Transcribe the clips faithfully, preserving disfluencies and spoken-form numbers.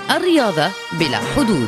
الرياضة بلا حدود.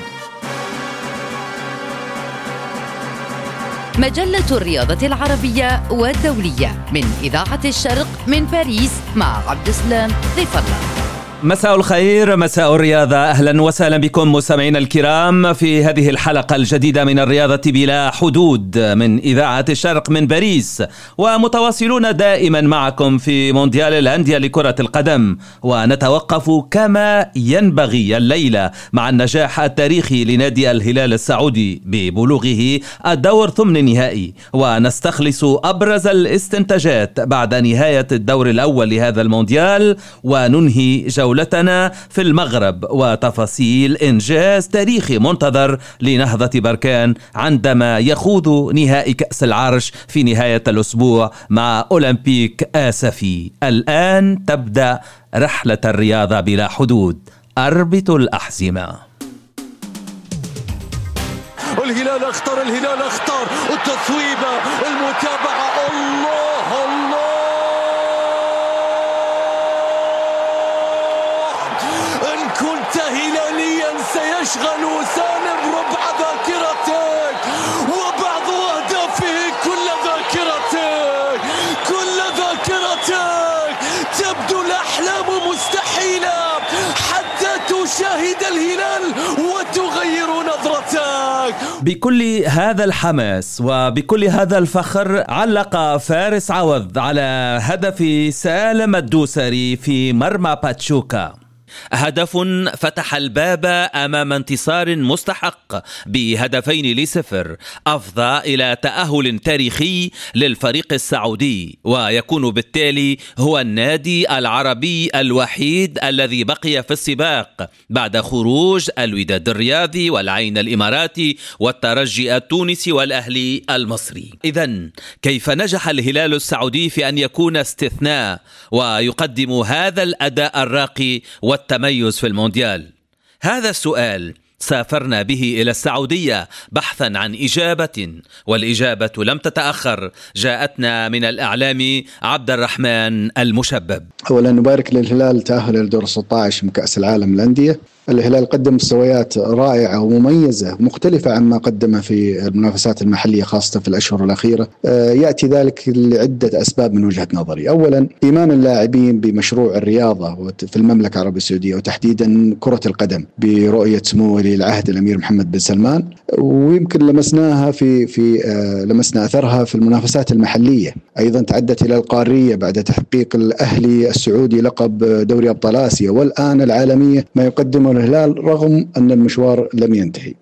مجلة الرياضة العربية والدولية من إذاعة الشرق من باريس مع عبد السلام ضيف الله. مساء الخير، مساء الرياضة. أهلا وسهلا بكم مستمعينا الكرام في هذه الحلقة الجديدة من الرياضة بلا حدود من إذاعة الشرق من باريس، ومتواصلون دائما معكم في مونديال الأندية لكرة القدم، ونتوقف كما ينبغي الليلة مع النجاح التاريخي لنادي الهلال السعودي ببلوغه الدور ثمن نهائي، ونستخلص أبرز الاستنتاجات بعد نهاية الدور الأول لهذا المونديال، وننهي جولة جولتنا في المغرب وتفاصيل إنجاز تاريخي منتظر لنهضة بركان عندما يخوض نهائي كأس العرش في نهاية الأسبوع مع أولمبيك آسفي. الآن تبدأ رحلة الرياضة بلا حدود. أربط الأحزمة. الهلال اختار، الهلال اختار التصويبة، المتابعة. الله الله، كنت هلاليا سيشغل سالم ربع ذاكرتك، وبعض أهدافه كل ذاكرتك، كل ذاكرتك. تبدو الأحلام مستحيلة حتى تشاهد الهلال وتغير نظرتك. بكل هذا الحماس وبكل هذا الفخر علق فارس عوض على هدف سالم الدوسري في مرمى باتشوكا، هدف فتح الباب أمام انتصار مستحق بهدفين لصفر أفضى إلى تأهل تاريخي للفريق السعودي، ويكون بالتالي هو النادي العربي الوحيد الذي بقي في السباق بعد خروج الوداد الرياضي والعين الإماراتي والترجي التونسي والأهلي المصري. إذن كيف نجح الهلال السعودي في أن يكون استثناء ويقدم هذا الأداء الراقي والتميز في المونديال؟ هذا السؤال سافرنا به إلى السعودية بحثا عن إجابة، والإجابة لم تتأخر، جاءتنا من الإعلامي عبد الرحمن المشبب. أولا نبارك للهلال تأهل إلى دور ستة عشر من كأس العالم للأندية. الهلال قدم مستويات رائعة ومميزة مختلفة عما قدمها في المنافسات المحلية خاصة في الأشهر الأخيرة. يأتي ذلك لعدة أسباب من وجهة نظري. أولا إيمان اللاعبين بمشروع الرياضة في المملكة العربية السعودية وتحديدا كرة القدم برؤية سمو ولي العهد الأمير محمد بن سلمان، ويمكن لمسناها في في لمسنا أثرها في المنافسات المحلية. أيضا تعدت إلى القارية بعد تحقيق الأهلي السعودي لقب دوري أبطال آسيا، والآن العالمية ما يقدمه الهلال رغم أن المشوار لم ينتهي.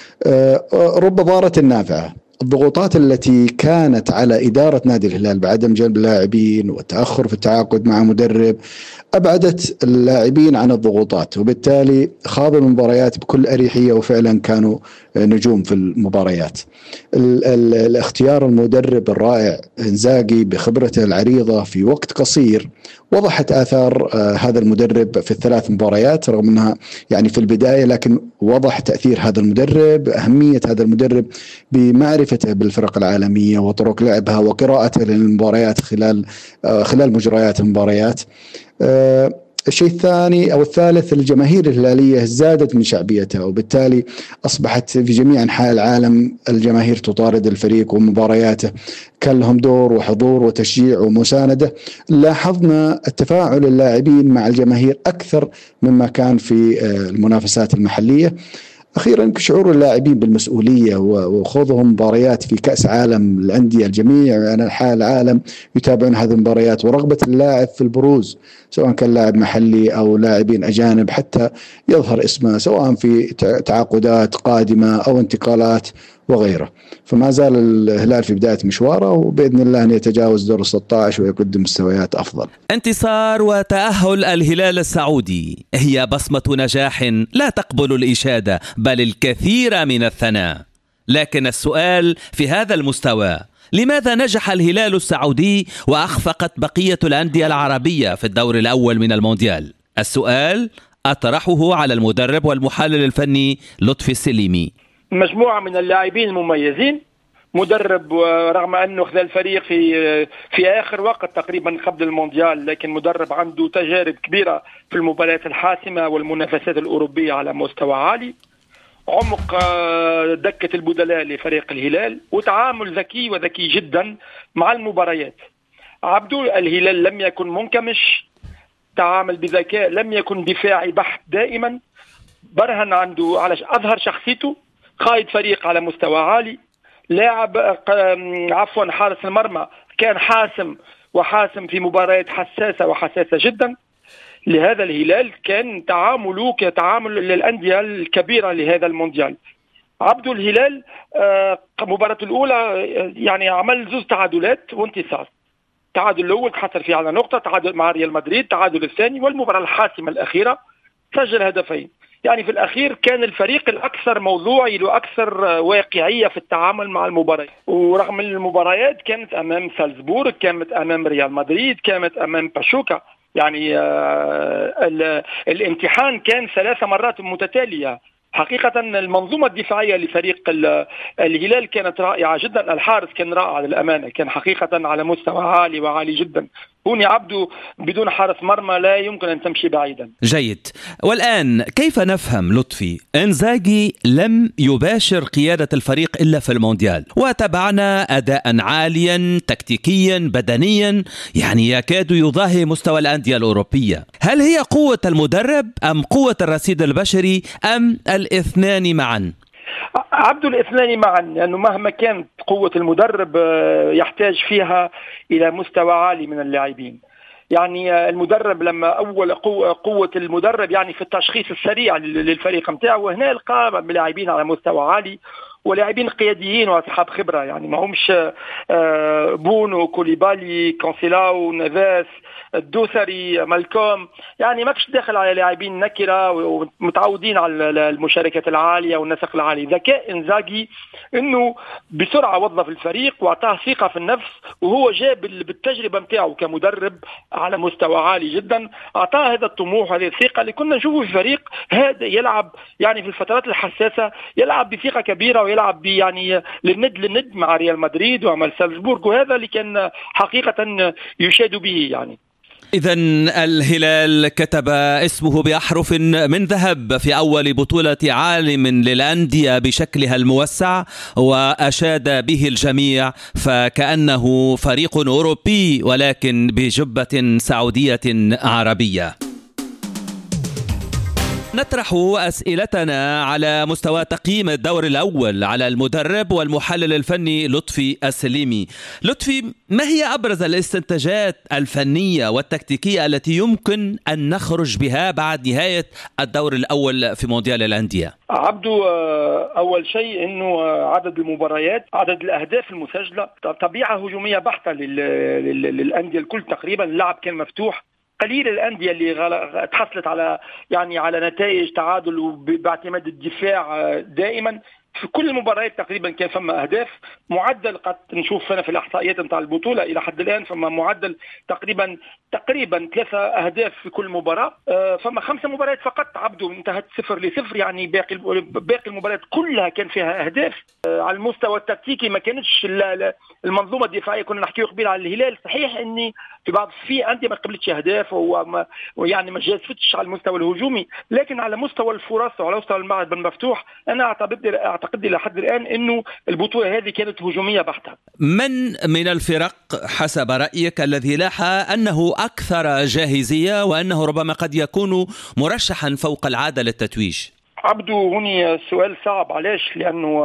رب ضارة نافعة. الضغوطات التي كانت على إدارة نادي الهلال بعدم جلب اللاعبين والتأخر في التعاقد مع مدرب أبعدت اللاعبين عن الضغوطات، وبالتالي خاضوا المباريات بكل أريحية وفعلا كانوا نجوم في المباريات. ال ال الاختيار المدرب الرائع إنزاغي بخبرته العريضة في وقت قصير وضحت آثار آه هذا المدرب في الثلاث مباريات، رغم أنها يعني في البداية، لكن وضح تأثير هذا المدرب، أهمية هذا المدرب بمعرفته بالفرق العالمية وطرق لعبها وقراءته للمباريات خلال آه خلال مجريات المباريات. آه الشيء الثاني أو الثالث، الجماهير الهلالية زادت من شعبيتها، وبالتالي أصبحت في جميع أنحاء العالم الجماهير تطارد الفريق ومبارياته، كان لهم دور وحضور وتشجيع ومساندة. لاحظنا التفاعل اللاعبين مع الجماهير أكثر مما كان في المنافسات المحلية. أخيرا شعور اللاعبين بالمسؤولية وخوضهم مباريات في كأس عالم الأندية، الجميع أنحاء العالم يتابعون هذه المباريات، ورغبة اللاعب في البروز سواء كان لاعب محلي أو لاعبين أجانب حتى يظهر اسمه سواء في تعاقدات قادمة أو انتقالات وغيره. فما زال الهلال في بداية مشواره، وبإذن الله أن يتجاوز دور ستة عشر ويقدم مستويات أفضل. انتصار وتأهل الهلال السعودي هي بصمة نجاح لا تقبل الإشادة بل الكثير من الثناء، لكن السؤال في هذا المستوى: لماذا نجح الهلال السعودي وأخفقت بقية الأندية العربية في الدور الأول من المونديال؟ السؤال أطرحه على المدرب والمحلل الفني لطفي السليمي. مجموعة من اللاعبين المميزين مدرب ورغم أنه خذ الفريق في في آخر وقت تقريبا قبل المونديال، لكن مدرب عنده تجارب كبيرة في المباريات الحاسمة والمنافسات الأوروبية على مستوى عالي. عمق دكة البدلاء لفريق الهلال وتعامل ذكي وذكي جدا مع المباريات. عبدو الهلال لم يكن منكمش، تعامل بذكاء، لم يكن دفاعي بحت دائما، برهن عنده على أظهر شخصيته، قائد فريق على مستوى عالي، لاعب عفوا حارس المرمى كان حاسم وحاسم في مباريات حساسة وحساسة جدا. لهذا الهلال كان تعامله كتعامل للأندية الكبيرة لهذا المونديال. عبدو الهلال مباراة الأولى يعني عمل زوز تعادلات وانتصار، تعادل الأول تحصل فيه على نقطة، تعادل مع ريال مدريد، تعادل الثاني، والمباراة الحاسمة الأخيرة سجل هدفين. يعني في الأخير كان الفريق الأكثر موضوعي وأكثر واقعية في التعامل مع المباراة، ورغم المباريات كانت أمام سالزبورغ، كانت أمام ريال مدريد، كانت أمام باشوكا. يعني آه الامتحان كان ثلاث مرات متتالية. حقيقة المنظومة الدفاعية لفريق الهلال كانت رائعة جدا، الحارس كان رائع للأمانة، كان حقيقة على مستوى عالي وعالي جدا. هوني عبده بدون حارس مرمى لا يمكن أن تمشي بعيدا. جيد. والآن كيف نفهم لطفي إنزاغي لم يباشر قيادة الفريق إلا في المونديال، وتابعنا أداء عاليا تكتيكيا بدنيا يعني يكاد يضاهي مستوى الأندية الأوروبية. هل هي قوة المدرب أم قوة الرصيد البشري أم الاثنان معا؟ عبدو الاثنان معا، لأنه مهما كانت قوة المدرب يحتاج فيها إلى مستوى عالي من اللاعبين. يعني المدرب لما أول قوة, قوة المدرب يعني في التشخيص السريع للفريق متاعه، وهنا يلقى بلاعبين على مستوى عالي ولاعبين قياديين واصحاب خبره، يعني ما همش بونو كوليبالي كونسيلاو نافاس الدوسري مالكوم، يعني ما كش داخل على لاعبين نكره ومتعودين على المشاركات العاليه والنسق العالي. ذكاء إنزاغي انه بسرعه وظف الفريق واعطاه ثقه في النفس، وهو جاب بالتجربه نتاعو كمدرب على مستوى عالي جدا، اعطاه هذا الطموح وهذه الثقه اللي كنا نشوفه في فريق هذا يلعب يعني في الفترات الحساسه يلعب بثقه كبيره ويلعب يعني للند للند مع ريال مدريد ومع سالزبورغ، وهذا اللي كان حقيقة يشاد به. يعني إذن الهلال كتب اسمه بأحرف من ذهب في أول بطولة عالم للأندية بشكلها الموسع، وأشاد به الجميع، فكأنه فريق أوروبي ولكن بجبة سعودية عربية. نطرح أسئلتنا على مستوى تقييم الدور الأول على المدرب والمحلل الفني لطفي السليمي. لطفي، ما هي أبرز الاستنتاجات الفنية والتكتيكية التي يمكن أن نخرج بها بعد نهاية الدور الأول في مونديال الأندية؟ عبدو، أول شيء أنه عدد المباريات، عدد الأهداف المسجلة، طبيعة هجومية بحتة للأندية الكل تقريبا. اللعب كان مفتوح، قليل الأندية اللي تحصلت على يعني على نتائج تعادل باعتماد الدفاع دائما. في كل المباريات تقريبا كان فما أهداف. معدل قد نشوف هنا في الإحصائيات نتاع البطولة إلى حد الآن فما معدل تقريبا تقريبا ثلاثة أهداف في كل مباراة. فما خمسة مباريات فقط عبدو انتهت صفر لصفر، يعني باقي باقي المباريات كلها كان فيها أهداف. على المستوى التكتيكي ما كانتش المنظومة الدفاعية، كنا نحكيه قبيل على الهلال. صحيح إني في بعض في أندية ما قبلتش أهداف ويعني ما جازفتش على المستوى الهجومي، لكن على مستوى الفرص وعلى مستوى الملعب المفتوح أنا أعتقد أعتقد إلى حد الآن إنه البطولة هذه كانت هجومية بحتة. من من الفرق حسب رأيك الذي لاح أنه أكثر جاهزية وأنه ربما قد يكون مرشحا فوق العادة للتتويج؟ عبدو، هنا السؤال صعب. علاش؟ لأنه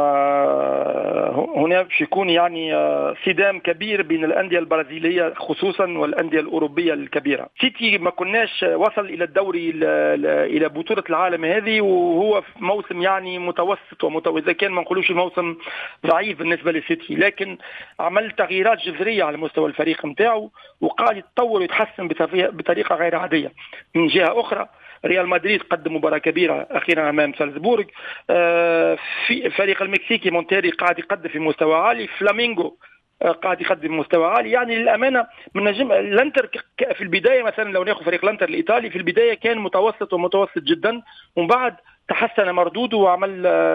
هنا يكون يعني صدام كبير بين الأندية البرازيلية خصوصا والأندية الأوروبية الكبيرة. سيتي ما كناش وصل إلى الدوري إلى بطولة العالم هذه وهو في موسم يعني متوسط ومتوسط، إذا كان ما نقولوش موسم ضعيف بالنسبة لسيتي، لكن عمل تغييرات جذرية على مستوى الفريق متاعه وقاعد يتطور ويتحسن بطريقة غير عادية. من جهة أخرى ريال مدريد قدم مباراة كبيرة أخيرا أمام سالزبورغ. في فريق المكسيكي مونتيري قاعد يقدم في مستوى عالي. فلامينغو قاعد يقدم مستوى عالي. يعني للأمانة من نجم لانتر في البداية، مثلا لو ناخذ فريق لانتر الإيطالي في البداية كان متوسط ومتوسط جدا، ومن بعد تحسن مردوده وعمل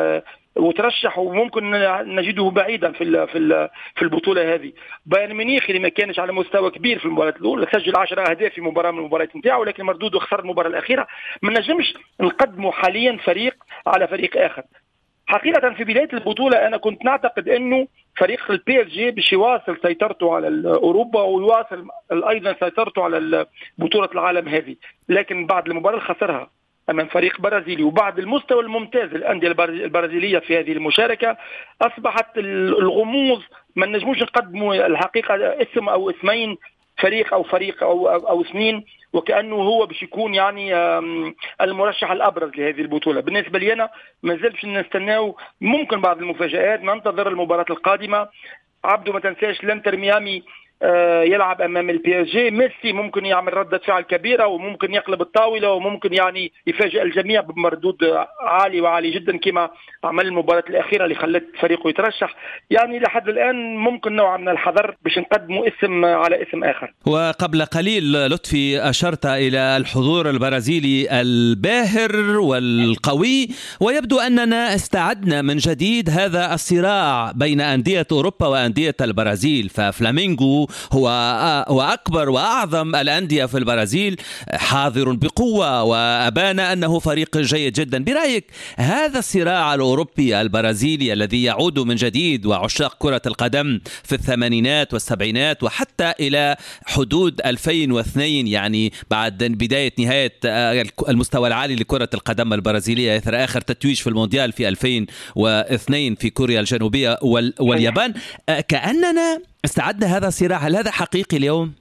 وترشح وممكن نجده بعيدا في في في البطوله هذه. بايرن ميونخ اللي ما كانش على مستوى كبير في المباراه الاولى سجل عشرة اهداف في مباراه من المباريات نتاعو، لكن مردود وخسر المباراه الاخيره. ما نجمش نقدموا حاليا فريق على فريق اخر. حقيقه في بدايه البطوله انا كنت نعتقد انه فريق البي اس جي باش يواصل سيطرته على اوروبا ويواصل ايضا سيطرته على بطوله العالم هذه، لكن بعد المباراه اللي خسرها امام فريق برازيلي وبعد المستوى الممتاز الانديه البرازيليه في هذه المشاركه اصبحت الغموض. ما نجموش نقدموا الحقيقه اسم او اسمين فريق او فريق او او, أو اثنين وكانه هو باش يكون يعني المرشح الابرز لهذه البطوله. بالنسبه لي انا ما زلت نستناو ممكن بعض المفاجآت، ننتظر المباراه القادمه. عبدو ما تنساش الانتر ميامي يلعب امام البي اس جي، ميسي ممكن يعمل ردة فعل كبيره وممكن يقلب الطاوله وممكن يعني يفاجئ الجميع بمردود عالي وعالي جدا كما عمل المباراه الاخيره اللي خلت فريقه يترشح. يعني لحد الان ممكن نوع من الحذر باش نقدموا اسم على اسم اخر. وقبل قليل لطفي اشرت الى الحضور البرازيلي الباهر والقوي، ويبدو اننا استعدنا من جديد هذا الصراع بين انديه اوروبا وانديه البرازيل. ففلامينغو هو هو أكبر وأعظم الأندية في البرازيل، حاضر بقوة وأبان أنه فريق جيد جدا. برأيك هذا الصراع الأوروبي البرازيلي الذي يعود من جديد وعشاق كرة القدم في الثمانينات والسبعينات وحتى إلى حدود ألفين واثنين، يعني بعد بداية نهاية المستوى العالي لكرة القدم البرازيلية إثر آخر تتويج في المونديال في ألفين واثنين في كوريا الجنوبية واليابان، كأننا استعدنا هذا الصراع. هل هذا حقيقي اليوم؟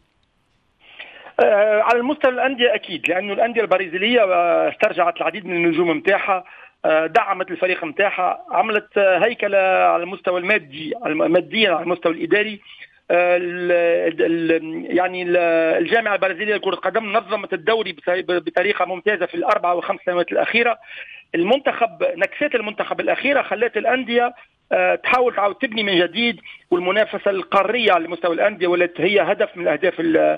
آه على المستوى الأندية أكيد، لأنه الأندية البرازيلية استرجعت العديد من النجوم متاعها، آه دعمت الفريق متاعها، عملت آه هيكلة على المستوى المادي ماديا على المستوى الإداري. آه ال ال يعني الجامعة البرازيلية لكرة القدم نظمت الدوري بطريقة ممتازة في الأربع وخمس سنوات الأخيرة. المنتخب نكسات المنتخب الأخيرة خلت الأندية تحاول تعاود تبني من جديد، والمنافسة القارية على مستوى الأندية والتي هي هدف من أهداف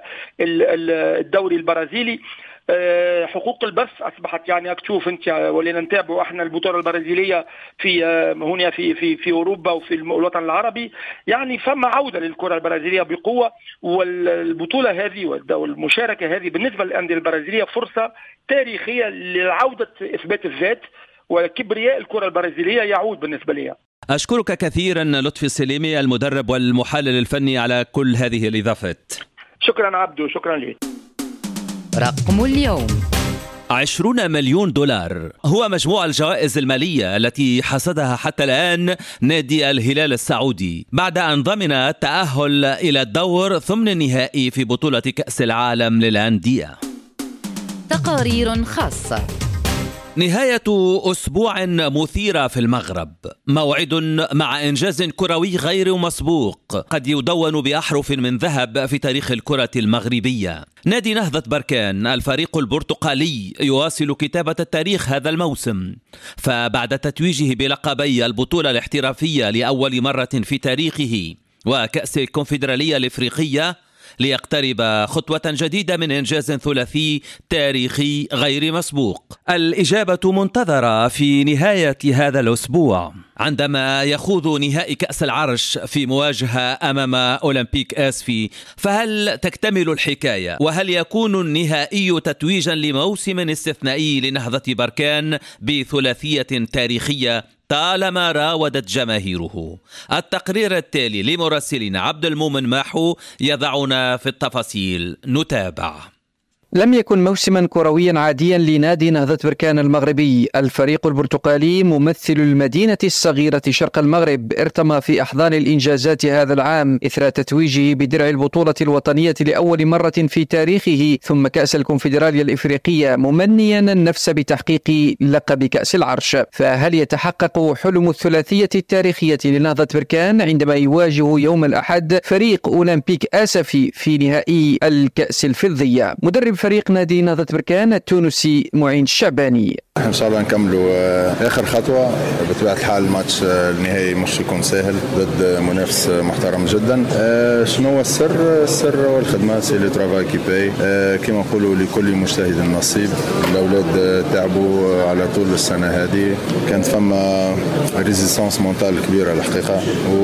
الدوري البرازيلي. حقوق البث أصبحت يعني أكتوف أنت ولينا نتابعوا إحنا البطولة البرازيلية في هنا في في في أوروبا وفي الوطن العربي، يعني فما عودة للكرة البرازيلية بقوة. والبطولة هذه والمشاركة هذه بالنسبة للأندية البرازيلية فرصة تاريخية لعودة إثبات الذات وكبرياء الكرة البرازيلية يعود بالنسبة لي. أشكرك كثيرا لطفي السليمي المدرب والمحلل الفني على كل هذه الإضافات. شكرا عبدو، شكرا لي. رقم اليوم عشرون مليون دولار هو مجموع الجوائز المالية التي حصدها حتى الآن نادي الهلال السعودي بعد أن ضمن التأهل إلى الدور ثمن النهائي في بطولة كأس العالم للأندية. تقارير خاصة. نهاية أسبوع مثيرة في المغرب، موعد مع إنجاز كروي غير مسبوق قد يدون بأحرف من ذهب في تاريخ الكرة المغربية. نادي نهضة بركان الفريق البرتقالي يواصل كتابة التاريخ هذا الموسم، فبعد تتويجه بلقبي البطولة الاحترافية لأول مرة في تاريخه وكأس الكونفدرالية الإفريقية ليقترب خطوة جديدة من إنجاز ثلاثي تاريخي غير مسبوق. الإجابة منتظرة في نهاية هذا الأسبوع عندما يخوض نهائي كأس العرش في مواجهة أمام أولمبيك آسفي. فهل تكتمل الحكاية وهل يكون النهائي تتويجا لموسم استثنائي لنهضة بركان بثلاثية تاريخية طالما راودت جماهيره؟ التقرير التالي لمراسلنا عبد المؤمن ماحو يضعنا في التفاصيل، نتابع. لم يكن موسما كرويا عاديا لنادي نهضة بركان المغربي. الفريق البرتقالي ممثل المدينة الصغيرة شرق المغرب ارتمى في أحضان الإنجازات هذا العام إثر تتويجه بدرع البطولة الوطنية لأول مرة في تاريخه ثم كأس الكونفدرالية الإفريقية، ممنيا النفس بتحقيق لقب كأس العرش. فهل يتحقق حلم الثلاثية التاريخية لنهضة بركان عندما يواجه يوم الأحد فريق أولمبيك آسفي في نهائي الكأس الفضية؟ مدرب فريق نادي نهضة بركان التونسي معين الشعباني. ان شاء الله نكملوا اخر خطوه. بطبيعه الحال الماتش النهائي مش يكون سهل ضد منافس محترم جدا. شنو هو السر؟ السر هو الخدمه، سي لي ترافاي كي باي. كما نقولوا لكل مجتهد نصيب. الاولاد تعبوا على طول السنه هذه، كانت فما ريزيستانس مونتال كبيره الحقيقه،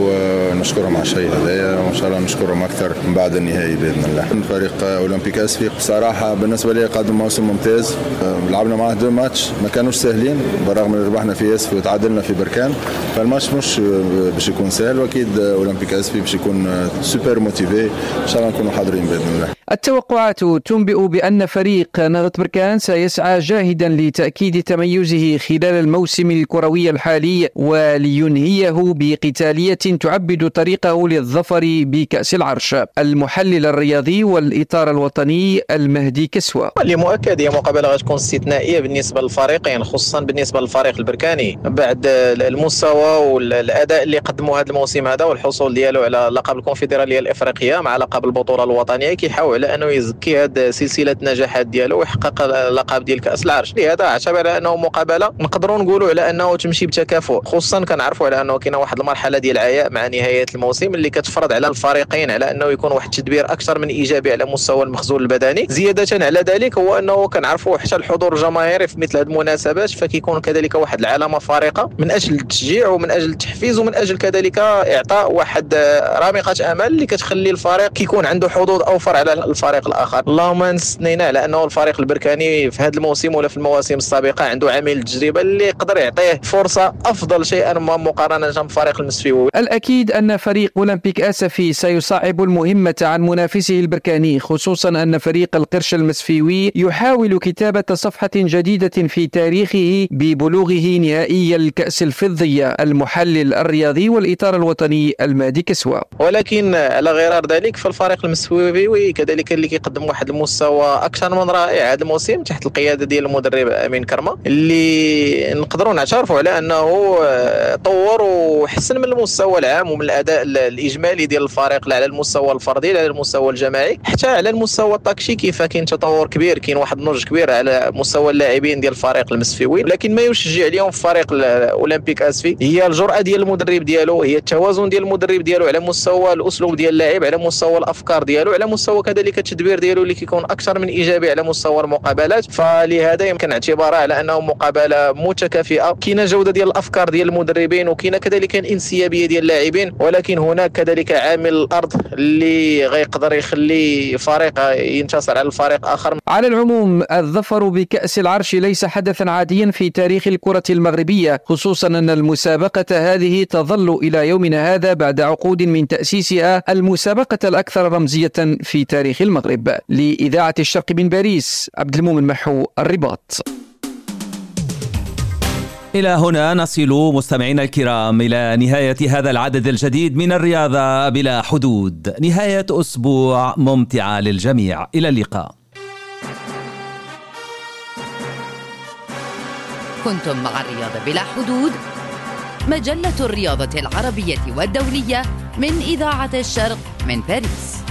ونشكرهم على الشيء هذايا، وان شاء الله نشكرهم اكثر من بعد النهائي باذن الله. فريق اولمبيك اسفي بصراحه بالنسبه لي قدم موسم ممتاز. لعبنا معاه دو ماتش ما كانوش سهلين، برغم ان ربحنا في اسفي وتعادلنا في بركان، فالماتش مش باش يكون سهل، واكيد اولمبيك اسفي باش يكون سوبر موتيفي. ان شاء الله نكونوا حاضرين باذن الله. التوقعات تنبئ بأن فريق نهضة بركان سيسعى جاهدا لتأكيد تميزه خلال الموسم الكروي الحالي ولينهيه بقتالية تعبد طريقه للظفر بكأس العرش. المحلل الرياضي والإطار الوطني المهدي كسوة: اللي مؤكد هي مقابلة غتكون استثنائية بالنسبة للفريقين، خصوصا بالنسبة للفريق البركاني بعد المستوى والأداء اللي قدموا هذا الموسم هذا والحصول ديالو على لقب الكونفدرالية الإفريقية مع لقب البطولة الوطنية، كيحاول على انه يزكي هذه سلسله نجاحات ديالو ويحقق اللقب ديال كاس العرش. لهذا اعتبر على انه مقابله نقدروا نقولوا على انه تمشي بتكافؤ، خصوصا كنعرفوا على انه كاينه واحد المرحله ديال العياء مع نهايه الموسم اللي كتفرض على الفريقين على انه يكون واحد التدبير اكثر من ايجابي على مستوى المخزون البدني. زياده على ذلك هو انه كنعرفوا حتى الحضور الجماهيري في مثل هذه المناسبات فكيكون كذلك واحد العلامه فارقه من اجل التشجيع ومن اجل التحفيز ومن اجل كذلك اعطاء واحد رامقه امل اللي كتخلي الفريق كيكون عنده حظوظ اوفر على الفريق الاخر. اللهم نستنينا على انه الفريق البركاني في هذا الموسم ولا في المواسم السابقه عنده عامل التجربه اللي يقدر يعطيه فرصه افضل شيئا ما مقارنه بفريق المسفيوي. الاكيد ان فريق اولمبيك اسفي سيصعب المهمه عن منافسه البركاني، خصوصا ان فريق القرش المسفيوي يحاول كتابه صفحه جديده في تاريخه ببلوغه نهائي الكأس الفضيه. المحلل الرياضي والاطار الوطني المهدي كسوة: ولكن على غرار ذلك فالفريق المسفيوي كذلك اللي كيقدم واحد المستوى اكثر من رائع هذا الموسم تحت القياده ديال المدرب امين كرمه، اللي نقدروا نعترفوا على انه طور وحسن من المستوى العام ومن الاداء الاجمالي ديال الفريق، لا على المستوى الفردي لا على المستوى الجماعي حتى على المستوى التكتيكي، فكاين تطور كبير، كاين واحد النضج كبير على مستوى اللاعبين ديال الفريق المسفيوي. لكن ما يشجع اليوم في فريق الاولمبيك اسفي هي الجرأه ديال المدرب ديالو، هي التوازن ديال المدرب ديالو على مستوى الاسلوب ديال اللاعب، على مستوى الافكار ديالو، على مستوى كذلك التدبير ديالو اللي كيكون اكثر من ايجابي على مستوى المقابلات. فلهذا يمكن اعتبارها على انه مقابله متكافئه، كاينه جوده ديال الافكار ديال المدربين وكاينه كذلك الانسيابيه ديال اللاعبين، ولكن هناك كذلك عامل الارض اللي غيقدر يخلي فريق ينتصر على الفريق اخر. على العموم الظفر بكأس العرش ليس حدثا عاديا في تاريخ الكرة المغربية، خصوصا ان المسابقة هذه تظل الى يومنا هذا بعد عقود من تأسيسها المسابقة الاكثر رمزية في تاريخ المغرب. لإذاعة الشرق من باريس، عبد المؤمن محو، الرباط. إلى هنا نصل مستمعينا الكرام إلى نهاية هذا العدد الجديد من الرياضة بلا حدود، نهاية أسبوع ممتعة للجميع. إلى اللقاء. كنتم مع الرياضة بلا حدود، مجلة الرياضة العربية والدولية من إذاعة الشرق من باريس.